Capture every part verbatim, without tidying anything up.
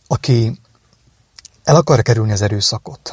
Aki el akar kerülni az erőszakot,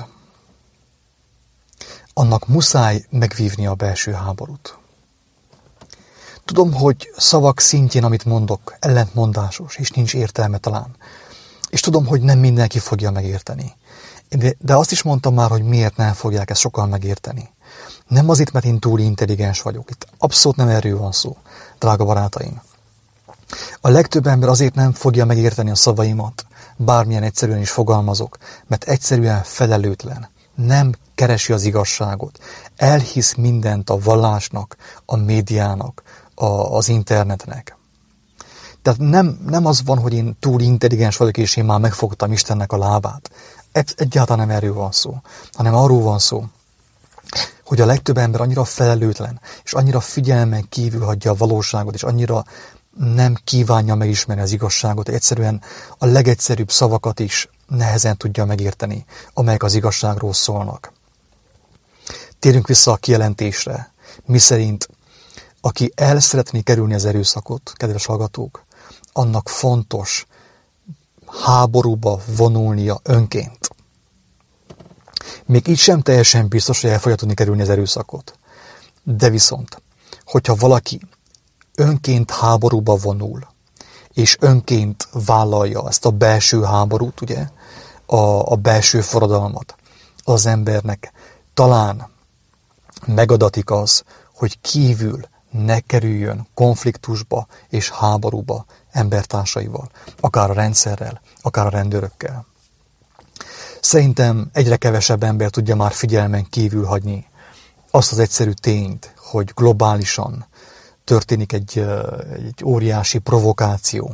annak muszáj megvívni a belső háborút. Tudom, hogy szavak szintjén, amit mondok, ellentmondásos, és nincs értelme talán. És tudom, hogy nem mindenki fogja megérteni. De, de azt is mondtam már, hogy miért nem fogják ezt sokan megérteni. Nem azért, mert én túl intelligens vagyok. Itt abszolút nem erről van szó, drága barátaim. A legtöbb ember azért nem fogja megérteni a szavaimat, bármilyen egyszerűen is fogalmazok, mert egyszerűen felelőtlen. Nem keresi az igazságot. Elhisz mindent a vallásnak, a médiának, a, az internetnek. Tehát nem, nem az van, hogy én túl intelligens vagyok, és én már megfogtam Istennek a lábát. Egyáltalán nem erről van szó, hanem arról van szó, hogy a legtöbb ember annyira felelőtlen, és annyira figyelmen kívül hagyja a valóságot, és annyira nem kívánja megismerni az igazságot, hogy egyszerűen a legegyszerűbb szavakat is nehezen tudja megérteni, amelyek az igazságról szólnak. Térjünk vissza a kijelentésre, miszerint aki el szeretné kerülni az erőszakot, kedves hallgatók, annak fontos háborúba vonulnia önként. Még így sem teljesen biztos, hogy el fogja tudni kerülni az erőszakot. De viszont, hogyha valaki önként háborúba vonul, és önként vállalja ezt a belső háborút, ugye, a, a belső forradalmat, az embernek talán megadatik az, hogy kívül ne kerüljön konfliktusba és háborúba embertársaival, akár a rendszerrel, akár a rendőrökkel. Szerintem egyre kevesebb ember tudja már figyelmen kívül hagyni azt az egyszerű tényt, hogy globálisan történik egy, egy óriási provokáció.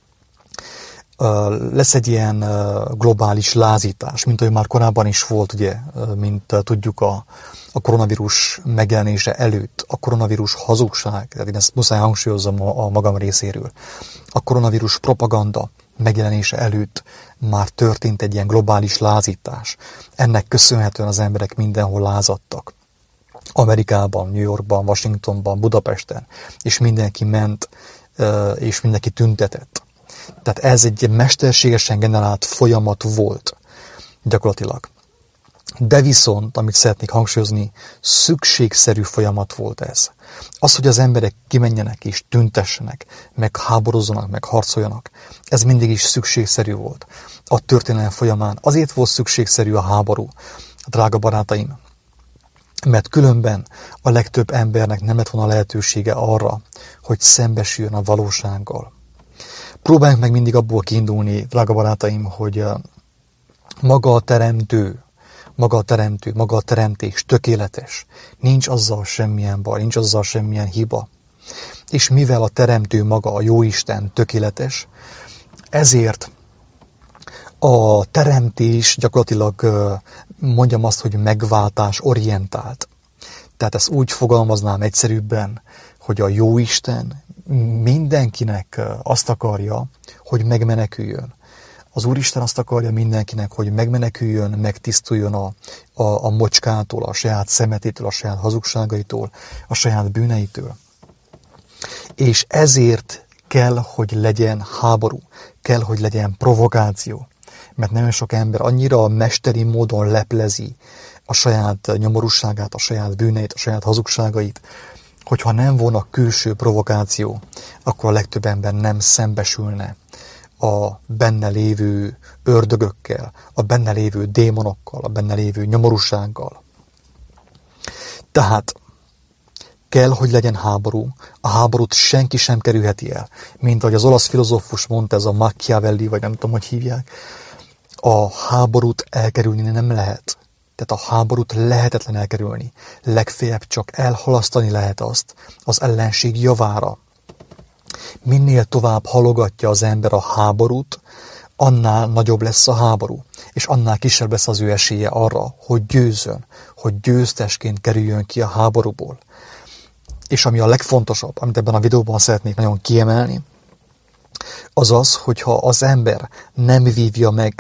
Lesz egy ilyen globális lázítás, mint ahogy már korábban is volt, ugye, mint tudjuk a, a koronavírus megjelenése előtt, a koronavírus hazugság, tehát én ezt muszáj hangsúlyozom a, a magam részéről, a koronavírus propaganda megjelenése előtt már történt egy ilyen globális lázítás. Ennek köszönhetően az emberek mindenhol lázadtak. Amerikában, New Yorkban, Washingtonban, Budapesten, és mindenki ment, és mindenki tüntetett. Tehát ez egy mesterségesen generált folyamat volt, gyakorlatilag. De viszont, amit szeretnék hangsúlyozni, szükségszerű folyamat volt ez. Az, hogy az emberek kimenjenek és tüntessenek, meg háborozzanak, meg harcoljanak, ez mindig is szükségszerű volt. A történelem folyamán azért volt szükségszerű a háború, drága barátaim, mert különben a legtöbb embernek nem lett volna lehetősége arra, hogy szembesüljön a valósággal. Próbáljunk meg mindig abból kiindulni, drága barátaim, hogy maga a teremtő, maga a teremtő, maga a teremtés tökéletes. Nincs azzal semmilyen baj, nincs azzal semmilyen hiba. És mivel a teremtő maga, a Jóisten tökéletes, ezért a teremtés gyakorlatilag mondjam azt, hogy megváltás orientált. Tehát ezt úgy fogalmaznám egyszerűbben, hogy a Jóisten mindenkinek azt akarja, hogy megmeneküljön. Az Úristen azt akarja mindenkinek, hogy megmeneküljön, megtisztuljon a, a, a mocskától, a saját szemetétől, a saját hazugságaitól, a saját bűneitől. És ezért kell, hogy legyen háború, kell, hogy legyen provokáció. Mert nagyon sok ember annyira mesteri módon leplezi a saját nyomorúságát, a saját bűneit, a saját hazugságait, hogyha nem volna külső provokáció, akkor a legtöbb ember nem szembesülne a benne lévő ördögökkel, a benne lévő démonokkal, a benne lévő nyomorúsággal. Tehát kell, hogy legyen háború. A háborút senki sem kerülheti el. Mint ahogy az olasz filozófus mondta, ez a Machiavelli, vagy nem tudom, hogy hívják, a háborút elkerülni nem lehet. Tehát a háborút lehetetlen elkerülni. Legfeljebb csak elhalasztani lehet azt az ellenség javára. Minél tovább halogatja az ember a háborút, annál nagyobb lesz a háború, és annál kisebb lesz az ő esélye arra, hogy győzzön, hogy győztesként kerüljön ki a háborúból. És ami a legfontosabb, amit ebben a videóban szeretnék nagyon kiemelni, az az, hogyha az ember nem vívja meg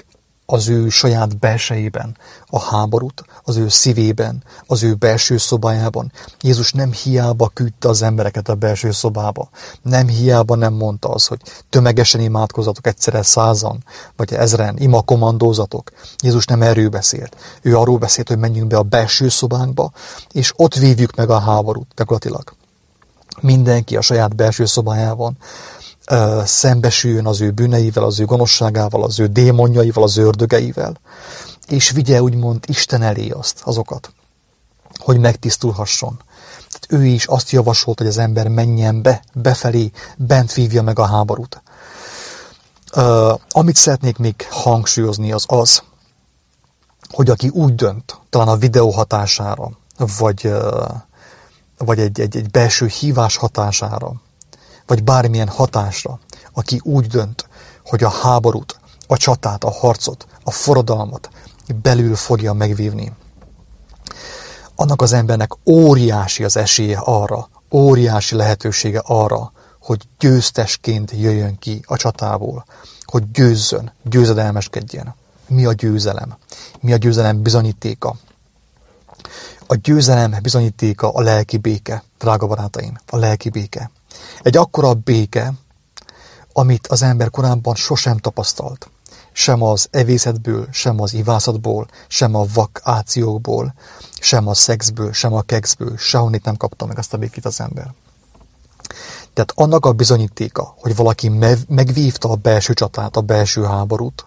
az ő saját belsejében a háborút, az ő szívében, az ő belső szobájában. Jézus nem hiába küldte az embereket a belső szobába. Nem hiába nem mondta az, hogy tömegesen imádkozatok egyszerre százan, vagy ezren, ima kommandózatok. Jézus nem erről beszélt. Ő arról beszélt, hogy menjünk be a belső szobánkba, és ott vívjuk meg a háborút, gyakorlatilag. Mindenki a saját belső szobájában uh, szembesüljön az ő bűneivel, az ő gonoszságával, az ő démonjaival, az ördögeivel, és vigye úgymond Isten elé azt, azokat, hogy megtisztulhasson. Tehát ő is azt javasolt, hogy az ember menjen be, befelé, bent vívja meg a háborút. Uh, amit szeretnék még hangsúlyozni, az az, hogy aki úgy dönt, talán a videó hatására, vagy, uh, vagy egy, egy, egy belső hívás hatására, vagy bármilyen hatásra, aki úgy dönt, hogy a háborút, a csatát, a harcot, a forradalmat belül fogja megvívni, annak az embernek óriási az esélye arra, óriási lehetősége arra, hogy győztesként jöjjön ki a csatából, hogy győzzön, győzedelmeskedjen. Mi a győzelem? Mi a győzelem bizonyítéka? A győzelem bizonyítéka a lelki béke, drága barátaim, a lelki béke. Egy akkora béke, amit az ember korábban sosem tapasztalt. Sem az evészetből, sem az ivászatból, sem a vakációkból, sem a szexből, sem a kekszből, sehonnét nem kapta meg azt a békét az ember. Tehát annak a bizonyítéka, hogy valaki megvívta a belső csatát, a belső háborút,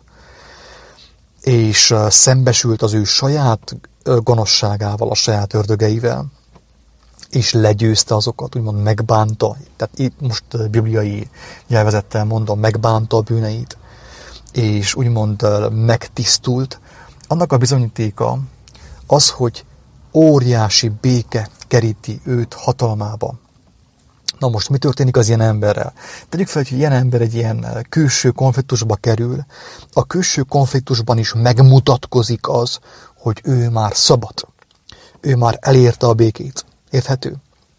és szembesült az ő saját gonoszságával, a saját ördögeivel, és legyőzte azokat, úgymond megbánta, tehát itt most bibliai nyelvezettel mondom, megbánta a bűneit, és úgymond megtisztult, annak a bizonyítéka az, hogy óriási béke keríti őt hatalmába. Na most mi történik az ilyen emberrel? Tegyük fel, hogy ilyen ember egy ilyen külső konfliktusba kerül, a külső konfliktusban is megmutatkozik az, hogy ő már szabad. Ő már elérte a békét. Érthető?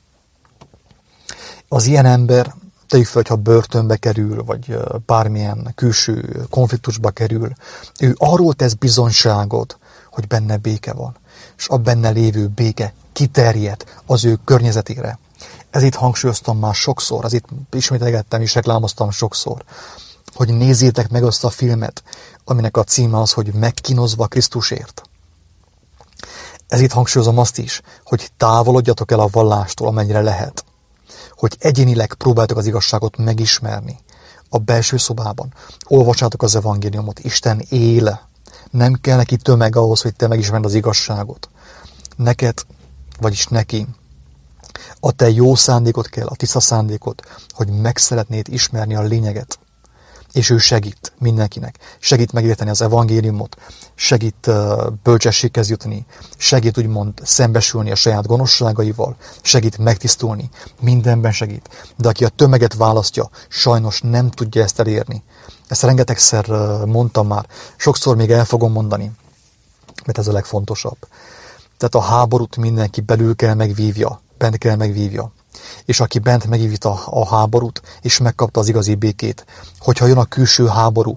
Az ilyen ember, tegyük fel, hogyha börtönbe kerül, vagy bármilyen külső konfliktusba kerül, ő arról tesz bizonyságot, hogy benne béke van. És a benne lévő béke kiterjed az ő környezetére. Ezért hangsúlyoztam már sokszor, ezért ismételgettem és reklámoztam sokszor, hogy nézzétek meg azt a filmet, aminek a címe az, hogy Megkínozva Krisztusért. Ezért hangsúlyozom azt is, hogy távolodjatok el a vallástól, amennyire lehet. Hogy egyénileg próbáltok az igazságot megismerni a belső szobában. Olvassátok az evangéliumot, Isten él. Nem kell neki tömeg ahhoz, hogy te megismerd az igazságot. Neked, vagyis neki, a te jó szándékot kell, a tiszta szándékot, hogy meg szeretnéd ismerni a lényeget. És ő segít mindenkinek. Segít megérteni az evangéliumot, segít uh, bölcsességhez jutni, segít úgymond szembesülni a saját gonoszságaival, segít megtisztulni, mindenben segít. De aki a tömeget választja, sajnos nem tudja ezt elérni. Ezt rengetegszer uh, mondtam már, sokszor még el fogom mondani, mert ez a legfontosabb. Tehát a háborút mindenki belül kell megvívja, bent kell megvívja. És aki bent megvívta a háborút, és megkapta az igazi békét, hogyha jön a külső háború,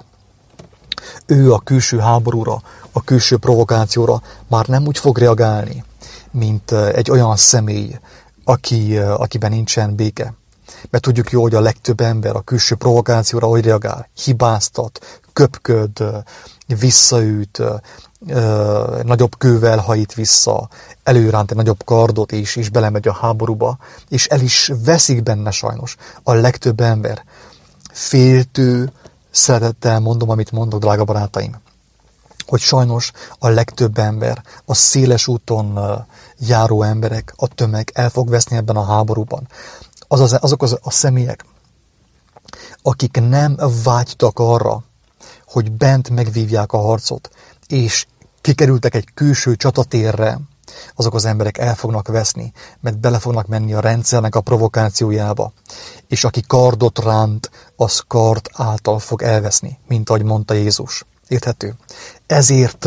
ő a külső háborúra, a külső provokációra már nem úgy fog reagálni, mint egy olyan személy, aki, akiben nincsen béke. Mert tudjuk jó, hogy a legtöbb ember a külső provokációra hogy reagál? Hibáztat, köpköd, visszaüt, nagyobb kővel hajít vissza, előránt egy nagyobb kardot, és, és belemegy a háborúba, és el is veszik benne sajnos a legtöbb ember. Féltő szeretettel mondom, amit mondok, drága barátaim, hogy sajnos a legtöbb ember, a széles úton járó emberek, a tömeg el fog veszni ebben a háborúban. Azaz, azok az, a személyek, akik nem vágytak arra, hogy bent megvívják a harcot, és kikerültek egy külső csatatérre, azok az emberek el fognak veszni, mert bele fognak menni a rendszernek a provokációjába. És aki kardot ránt, az kard által fog elveszni, mint ahogy mondta Jézus. Érthető? Ezért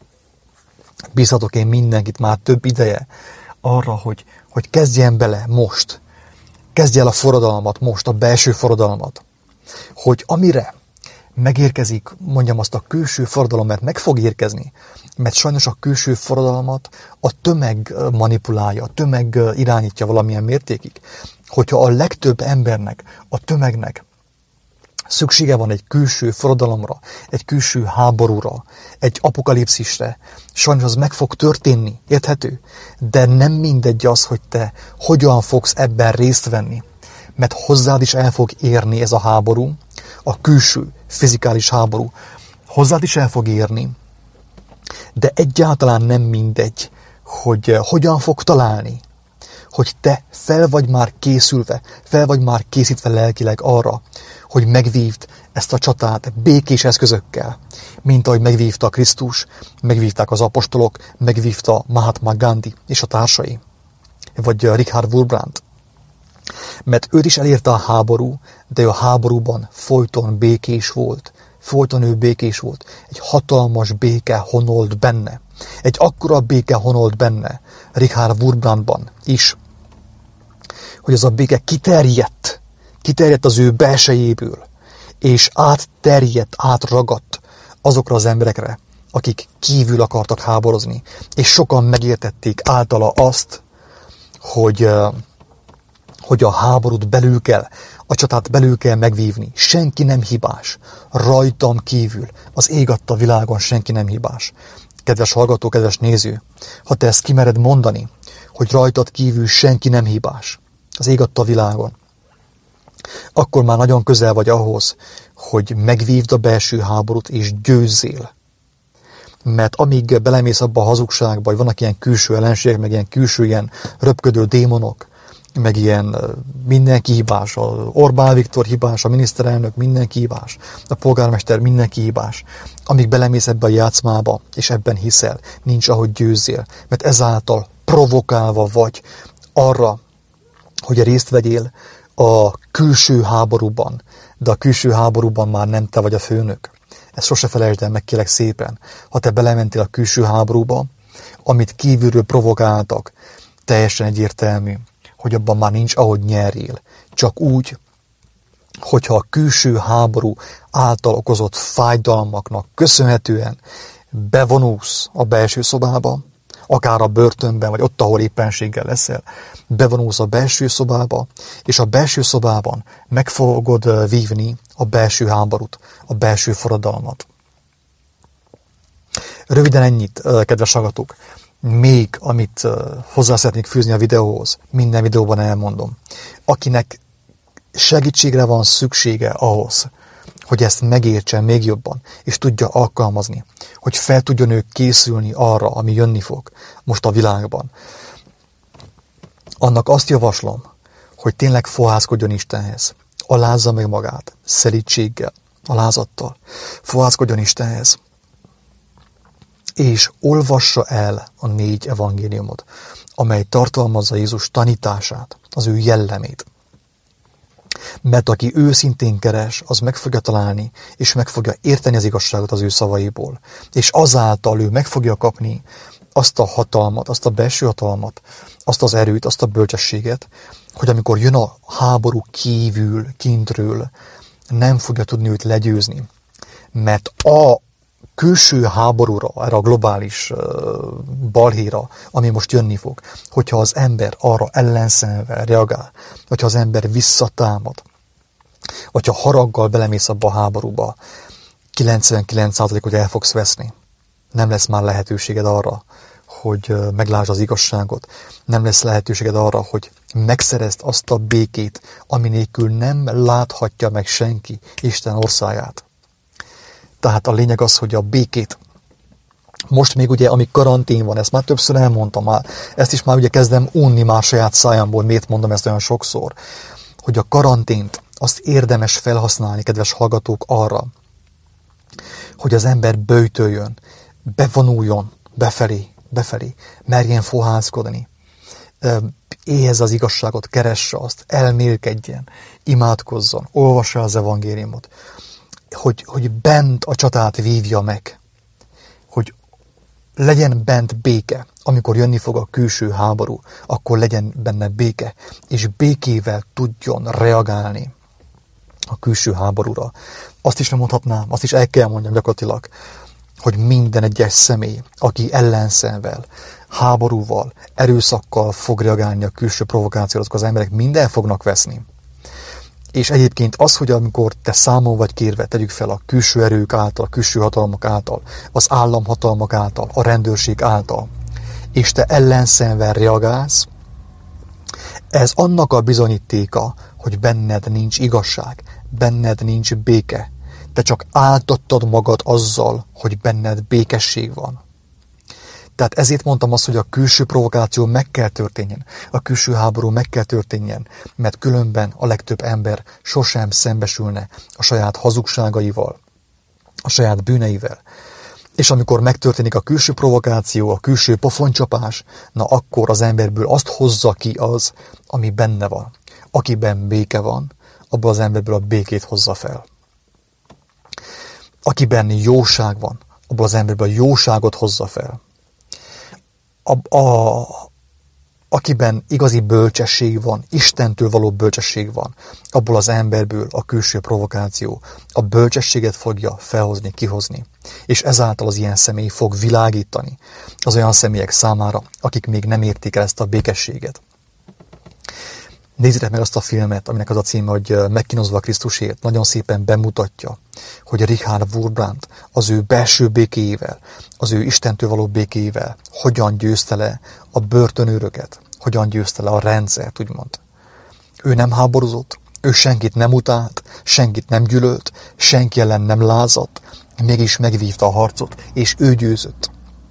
bízhatok én mindenkit már több ideje arra, hogy, hogy kezdjen bele most. Kezdj el a forradalmat most, a belső forradalmat. Hogy amire megérkezik, mondjam azt, a külső forradalom, mert meg fog érkezni, mert sajnos a külső forradalmat a tömeg manipulálja, a tömeg irányítja valamilyen mértékig. Hogyha a legtöbb embernek, a tömegnek szüksége van egy külső forradalomra, egy külső háborúra, egy apokalipszisre, sajnos az meg fog történni, érthető? De nem mindegy az, hogy te hogyan fogsz ebben részt venni, mert hozzád is el fog érni ez a háború, a külső, fizikális háború, hozzád is el fog érni, de egyáltalán nem mindegy, hogy hogyan fog találni, hogy te fel vagy már készülve, fel vagy már készítve lelkileg arra, hogy megvívd ezt a csatát békés eszközökkel, mint ahogy megvívta Krisztus, megvívták az apostolok, megvívta Mahatma Gandhi és a társai, vagy Richard Wurmbrand. Mert őt is elérte a háború, de a háborúban folyton békés volt. Folyton ő békés volt. Egy hatalmas béke honolt benne. Egy akkora béke honolt benne Richard Wurmbrandban is, hogy az a béke kiterjedt, kiterjedt az ő belsejéből, és átterjedt, átragadt azokra az emberekre, akik kívül akartak háborozni, és sokan megértették általa azt, hogy, hogy a háborút belül kell, a csatát belül kell megvívni. Senki nem hibás. Rajtam kívül, az ég adta világon senki nem hibás. Kedves hallgató, kedves néző, ha te ezt kimered mondani, hogy rajtad kívül senki nem hibás, az ég adta világon, akkor már nagyon közel vagy ahhoz, hogy megvívd a belső háborút és győzzél. Mert amíg belemész abba a hazugságba, hogy vannak ilyen külső ellenségek, meg ilyen külső ilyen röpködő démonok, meg ilyen mindenki hibás, a Orbán Viktor hibás, a miniszterelnök mindenki hibás, a polgármester mindenki hibás. Amíg belemész ebbe a játszmába, és ebben hiszel, nincs ahogy győzzél, mert ezáltal provokálva vagy arra, hogy részt vegyél a külső háborúban, de a külső háborúban már nem te vagy a főnök. Ezt sose felejtsd el, meg kérlek szépen. Ha te belementél a külső háborúba, amit kívülről provokáltak, teljesen egyértelmű, hogy abban már nincs ahogy nyerjél. Csak úgy, hogyha a külső háború által okozott fájdalmaknak köszönhetően bevonulsz a belső szobába, akár a börtönben, vagy ott, ahol éppenséggel leszel, bevonulsz a belső szobába, és a belső szobában meg fogod vívni a belső háborút, a belső forradalmat. Röviden ennyit, kedves hallgatók. Még, amit hozzá szeretnék fűzni a videóhoz, minden videóban elmondom. Akinek segítségre van szüksége ahhoz, hogy ezt megértse még jobban, és tudja alkalmazni, hogy fel tudjon ő készülni arra, ami jönni fog most a világban. Annak azt javaslom, hogy tényleg fohászkodjon Istenhez. Alázza meg magát, szelídséggel, alázattal. Fohászkodjon Istenhez. És olvassa el a négy evangéliumot, amely tartalmazza Jézus tanítását, az ő jellemét. Mert aki őszintén keres, az meg fogja találni, és meg fogja érteni az igazságot az ő szavaiból. És azáltal ő meg fogja kapni azt a hatalmat, azt a belső hatalmat, azt az erőt, azt a bölcsességet, hogy amikor jön a háború kívül, kintről, nem fogja tudni őt legyőzni. Mert a külső háborúra, erre a globális uh, balhéra, ami most jönni fog, hogyha az ember arra ellenszenve reagál, hogyha az ember visszatámad, vagy ha haraggal belemész abba a háborúba, kilencvenkilenc százalékot el fogsz veszni. Nem lesz már lehetőséged arra, hogy uh, meglásd az igazságot. Nem lesz lehetőséged arra, hogy megszerezd azt a békét, ami nélkül nem láthatja meg senki Isten országát. Tehát a lényeg az, hogy a békét, most még ugye, ami karantén van, ezt már többször elmondtam már, ezt is már ugye kezdem unni már saját szájamból, miért mondom ezt olyan sokszor, hogy a karantént azt érdemes felhasználni, kedves hallgatók, arra, hogy az ember böjtöljön, bevonuljon befelé, befelé, merjen fohászkodni, éhez az igazságot, keresse azt, elmélkedjen, imádkozzon, olvassa az evangéliumot, Hogy, hogy bent a csatát vívja meg, hogy legyen bent béke, amikor jönni fog a külső háború, akkor legyen benne béke, és békével tudjon reagálni a külső háborúra. Azt is nem mondhatnám, azt is el kell mondjam gyakorlatilag, hogy minden egyes személy, aki ellenszenvel, háborúval, erőszakkal fog reagálni a külső provokációra, azok az emberek minden fognak veszni. És egyébként az, hogy amikor te számon vagy kérve, tegyük fel a külső erők által, a külső hatalmak által, az államhatalmak által, a rendőrség által, és te ellenszenvel reagálsz, ez annak a bizonyítéka, hogy benned nincs igazság, benned nincs béke. Te csak áltattad magad azzal, hogy benned békesség van. Tehát ezért mondtam azt, hogy a külső provokáció meg kell történjen, a külső háború meg kell történjen, mert különben a legtöbb ember sosem szembesülne a saját hazugságaival, a saját bűneivel. És amikor megtörténik a külső provokáció, a külső pofoncsapás, na akkor az emberből azt hozza ki az, ami benne van. Akiben béke van, abból az emberből a békét hozza fel. Akiben jóság van, abból az emberből a jóságot hozza fel. A, a, akiben igazi bölcsesség van, Istentől való bölcsesség van, abból az emberből a külső provokáció a bölcsességet fogja felhozni, kihozni. És ezáltal az ilyen személy fog világítani az olyan személyek számára, akik még nem érték el ezt a békességet. Nézzétek meg azt a filmet, aminek az a címe, hogy Megkínozva Krisztusért. Nagyon szépen bemutatja, hogy Richard Wurmbrand az ő belső békéjével, az ő Istentől való békéjével hogyan győzte le a börtönőröket, hogyan győzte le a rendszert, úgymond. Ő nem háborúzott, ő senkit nem utált, senkit nem gyűlölt, senki ellen nem lázadt, mégis megvívta a harcot, és ő győzött.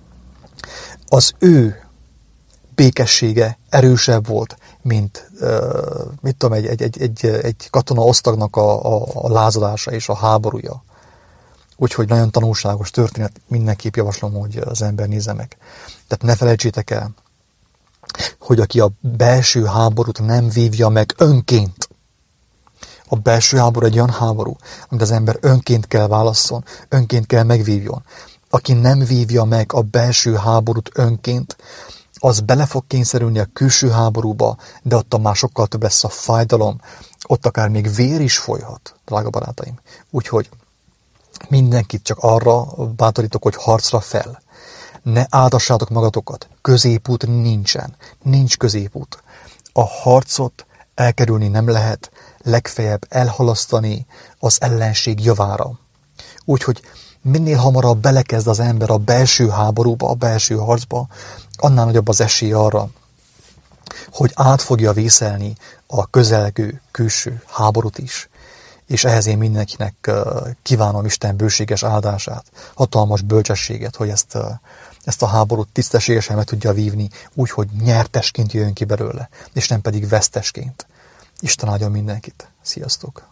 Az ő békessége erősebb volt, mint uh, mit tudom, egy, egy, egy, egy, egy katona osztagnak a, a, a lázadása és a háborúja. Úgyhogy nagyon tanulságos történet, mindenképp javaslom, hogy az ember nézze meg. Tehát ne felejtsétek el, hogy aki a belső háborút nem vívja meg önként, a belső háború egy olyan háború, amit az ember önként kell válasszon, önként kell megvívjon. Aki nem vívja meg a belső háborút önként, az bele fog kényszerülni a külső háborúba, de ott már sokkal több lesz a fájdalom, ott akár még vér is folyhat, drága barátaim. Úgyhogy mindenkit csak arra bátorítok, hogy harcra fel. Ne áldassátok magatokat, középút nincsen, nincs középút. A harcot elkerülni nem lehet, legfeljebb elhalasztani az ellenség javára. Úgyhogy minél hamarabb belekezd az ember a belső háborúba, a belső harcba, annál nagyobb az esély arra, hogy át fogja vészelni a közelgő külső háborút is. És ehhez én mindenkinek kívánom Isten bőséges áldását, hatalmas bölcsességet, hogy ezt, ezt a háborút tisztességesen meg tudja vívni, úgy, hogy nyertesként jöjjön ki belőle, és nem pedig vesztesként. Isten áldjon mindenkit. Sziasztok!